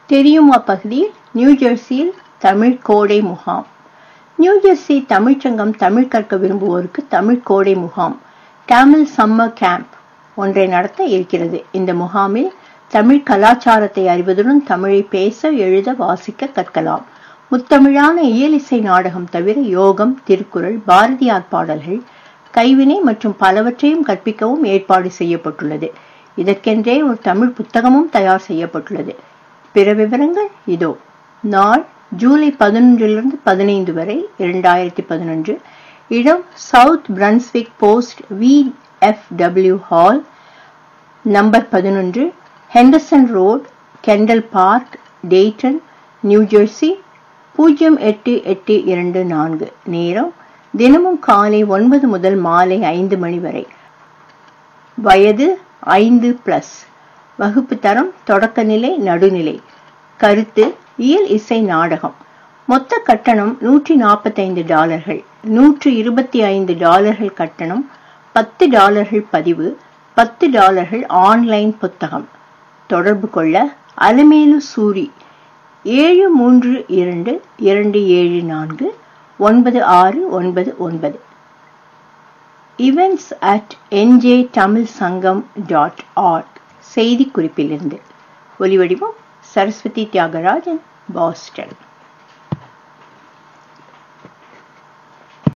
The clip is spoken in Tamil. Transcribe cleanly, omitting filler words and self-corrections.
தெரியுமா பகுதியில் நியூஜெர்சியில் தமிழ் கோடை முகாம். நியூஜெர்சி தமிழ்ச்சங்கம் தமிழ் கற்க விரும்புவோருக்கு தமிழ் கோடை முகாம் தமிழ் சம்மர் கேம்ப் ஒன்றை நடத்த இருக்கிறது. இந்த முகாமில் தமிழ் கலாச்சாரத்தை அறிவதுடன் தமிழை பேச, எழுத, வாசிக்க கற்கலாம். முத்தமிழான இயலிசை நாடகம் தவிர யோகம், திருக்குறள், பாரதியார் பாடல்கள், கைவினை மற்றும் பலவற்றையும் கற்பிக்கவும் ஏற்பாடு செய்யப்பட்டுள்ளது. இதற்கென்றே ஒரு தமிழ் புத்தகமும் தயார் செய்யப்பட்டுள்ளது. பிற விவரங்கள் இதோ. நாள் ஜூலை 11 15 வரை 2011. இடம் South Brunswick Post VFW Hall number 11, Henderson Road, Kendall Park, Dayton, New Jersey 08824. நேரம் தினமும் காலை 9 முதல் மாலை 5 மணி வரை. வயது 5+. வகுப்பு தரம் தொடக்கநிலை, நடுநிலை. கருத்து இயல் இசை நாடகம். மொத்த கட்டணம் $145, $125 கட்டணம், $10 பதிவு, $10 ஆன்லைன் புத்தகம். தொடர்பு கொள்ள அலமேலு சூரி 7322749699. events@njtamilsangam.org. செய்தி குறிப்பிலிருந்து. ஒலிவடிவம் சரஸ்வதி தியாகராஜன், பாஸ்டன்.